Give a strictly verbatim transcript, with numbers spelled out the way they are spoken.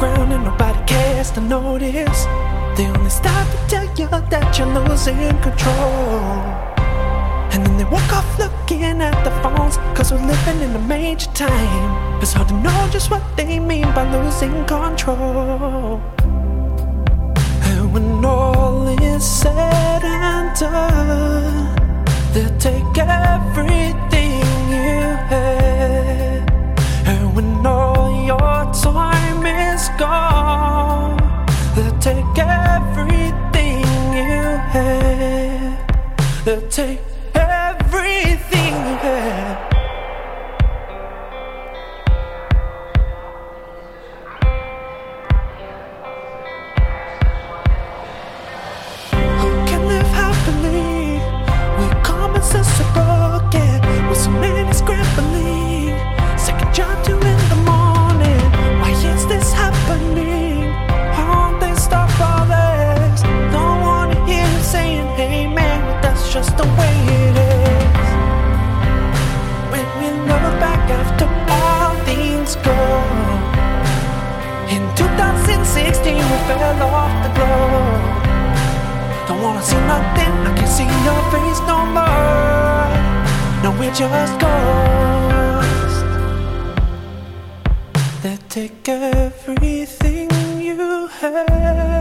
ground and nobody cares to notice. They only stop to tell you that you're losing control. And then they walk off looking at the phones, cause we're living in a major time. It's hard to know just what they mean by losing control. And when all is said and done, they'll take everything you had. And when all your time is gone, they'll take everything you had. They'll take everything you had. Who can live happily with common sense broken, with so many scrambling? Second job two in the morning. Why is this happening? Why won't they stop all this? Don't wanna hear you saying, hey man, that's just the way it is. When we look back after all things go, in two thousand sixteen we fell off the globe. Don't wanna see nothing, I can't see your face no more. No, we're just ghosts. They take everything you have.